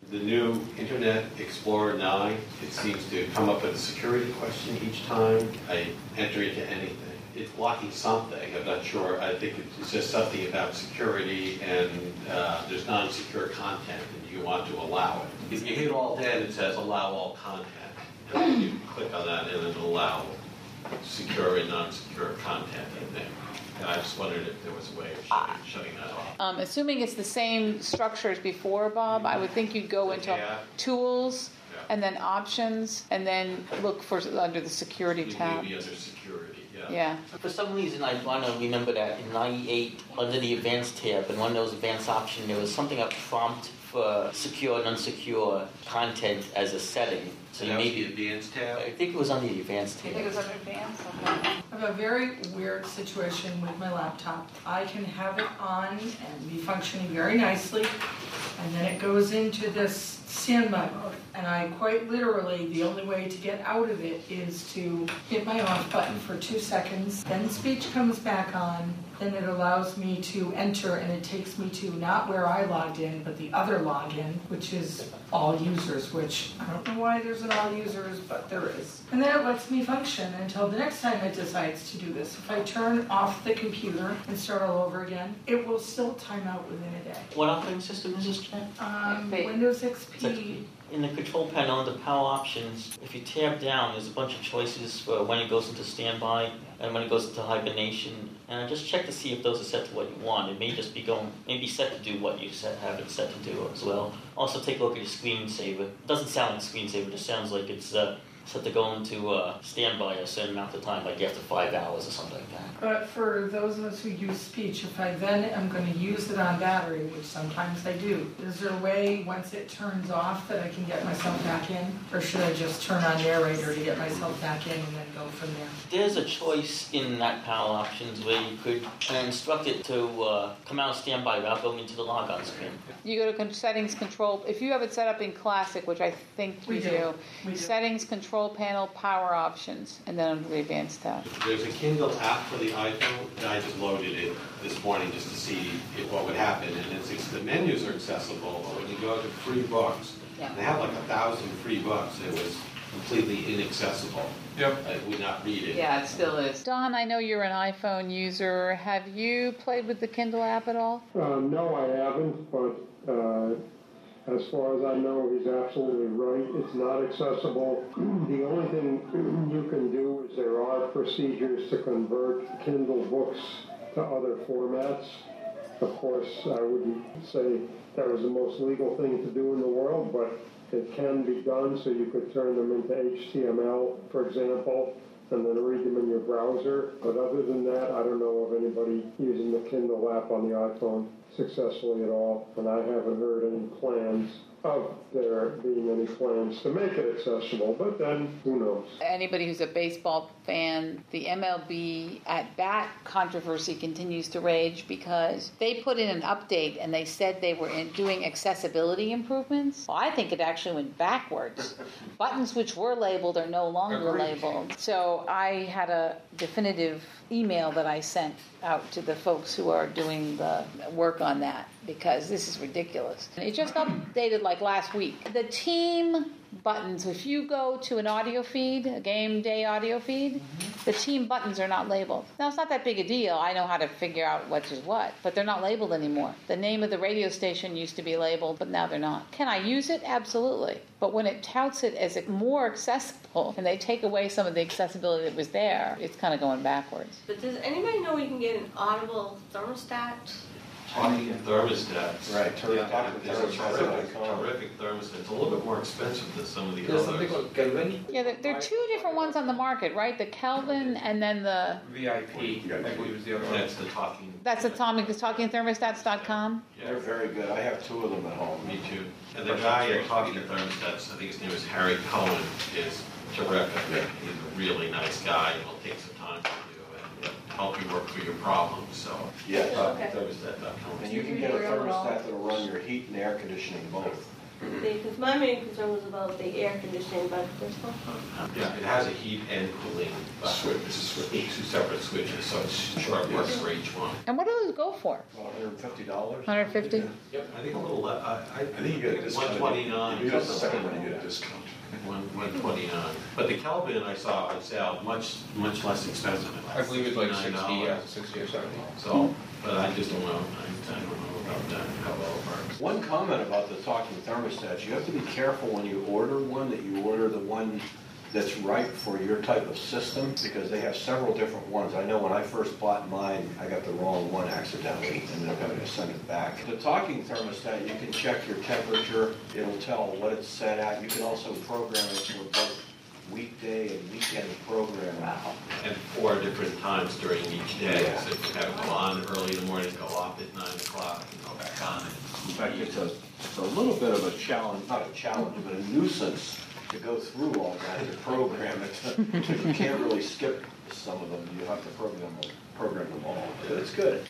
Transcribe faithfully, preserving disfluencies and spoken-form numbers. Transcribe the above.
the new Internet Explorer nine, it seems to come up with a security question each time I enter into anything. It's blocking something. I'm not sure. I think it's just something about security, and uh, there's non-secure content, and you want to allow it. If you hit Alt N, it says allow all content. And you click on that, and it'll allow secure and non-secure content, I think. And I just wondered if there was a way of shutting, shutting that off. Um, assuming it's the same structure as before, Bob, I would think you'd go into yeah. Tools, yeah. and then Options, and then look for under the Security Maybe tab. Maybe under Security, yeah. Yeah. For some reason, I want to remember that in ninety-eight, under the Advanced tab, and one of those Advanced options, there was something a prompt for secure and unsecure content as a setting. So you maybe the Advanced tab? I think it was under the Advanced tab. I think it was under Advanced? Okay. I have a very weird situation with my laptop. I can have it on and be functioning very nicely, and then it goes into this standby mode. And I quite literally, the only way to get out of it is to hit my off button for two seconds, then speech comes back on, then it allows me to enter, and it takes me to not where I logged in, but the other login, which is all users, which I don't know why there's an all users, but there is. And then it lets me function until the next time it decides to do this. If I turn off the computer and start all over again, it will still time out within a day. What operating system is this, Jen? Um, Windows X P. In the control panel, under Power Options, if you tab down, there's a bunch of choices for when it goes into standby and when it goes into hibernation. And just check to see if those are set to what you want. It may just be going, maybe set to do what you set, have it set to do as well. Also, take a look at your screensaver. It doesn't sound like screensaver; it just sounds like it's uh, set to go into uh, standby a certain amount of time, like after five hours or something like that. But for those of us who use speech, if I then am going to use it on battery, which sometimes I do, is there a way once it turns off that I can get myself back in? Or should I just turn on narrator to get myself back in and then go from there? There's a choice in that Power Options where you could instruct it to uh, come out of standby without going into the logon screen. You go to Settings Control. If you have it set up in Classic, which I think we you do, do, we do. Settings, Control Panel, Power Options, and then under the Advanced tab. There's a Kindle app for the iPhone, and I just loaded it this morning just to see if, what would happen. And it's, it's, the menus are accessible, but when you go to free books, yeah. they have like a thousand free books. It was completely inaccessible. Yep. I would not read it. Yeah, it still is. Don, I know you're an iPhone user. Have you played with the Kindle app at all? Uh, no, I haven't, but uh, as far as I know, he's absolutely right. It's not accessible. The only thing you can do is there are procedures to convert Kindle books to other formats. Of course, I wouldn't say that was the most legal thing to do in the world, but it can be done, so you could turn them into H T M L, for example, and then read them in your browser. But other than that, I don't know of anybody using the Kindle app on the iPhone successfully at all, and I haven't heard any plans of there being any plans to make it accessible, but then who knows? Anybody who's a baseball fan, the M L B at bat controversy continues to rage because they put in an update and they said they were in doing accessibility improvements. Well, I think it actually went backwards. Buttons which were labeled are no longer Agreed. labeled. So I had a definitive email that I sent out to the folks who are doing the work on that because this is ridiculous. It just updated like last week. The team buttons, if you go to an audio feed, a game day audio feed, mm-hmm. the team buttons are not labeled. Now, it's not that big a deal. I know how to figure out what is what, but they're not labeled anymore. The name of the radio station used to be labeled, but now they're not. Can I use it? Absolutely. But when it touts it as more accessible and they take away some of the accessibility that was there, it's kind of going backwards. But does anybody know we can get an audible thermostat? Talking thermostats. Right, ter- Yeah, talking there's a terrific, thermostats. terrific thermostat. It's a little bit more expensive than some of the There's others. something called Kelvin. Yeah, there, there are two different ones on the market, right? The Kelvin and then the... V I P, I believe is the other one. That's the talking. That's Atomic, talking thermostats dot com. Yeah, They're very good. I have two of them at home. me too. And the guy at Talking Thermostats, I think his name is Harry Cohen, is terrific. He's a really nice guy. He'll take some time for you and help you work through your problems. So, Yeah. talking thermostat dot com. And you can get a thermostat that'll run your heat and air conditioning both. Because my main concern was about the air conditioning, but there's no problem. Yeah, it has a heat and cooling. uh, Switch, it's a switch. Two separate switches, so it's short works for each one. And what do those go for? About one hundred fifty dollars. one hundred fifty? Yep, I think a little, le- I, I. I think you get a discount. One twenty-nine. You get a second one, you get a discount. One, one twenty-nine. But the Kelvin I saw on sale, much, much less expensive. I believe it's like sixty, $69. yeah, sixty or seventy. So, but I just don't know, I, I don't know about that, how well it works. One comment about the talking thermostats, you have to be careful when you order one, that you order the one that's right for your type of system, because they have several different ones. I know when I first bought mine, I got the wrong one accidentally, and they're having to send it back. The talking thermostat, you can check your temperature, it'll tell what it's set at. You can also program it for both weekday and weekend programming. And four different times during each day, Yeah. so you have it go on early in the morning, go off at nine o'clock, and go back on. In fact, it's a, it's a little bit of a challenge, not a challenge, but a nuisance to go through all that to program it. You can't really skip some of them, you have to program them, program them all. But it's good.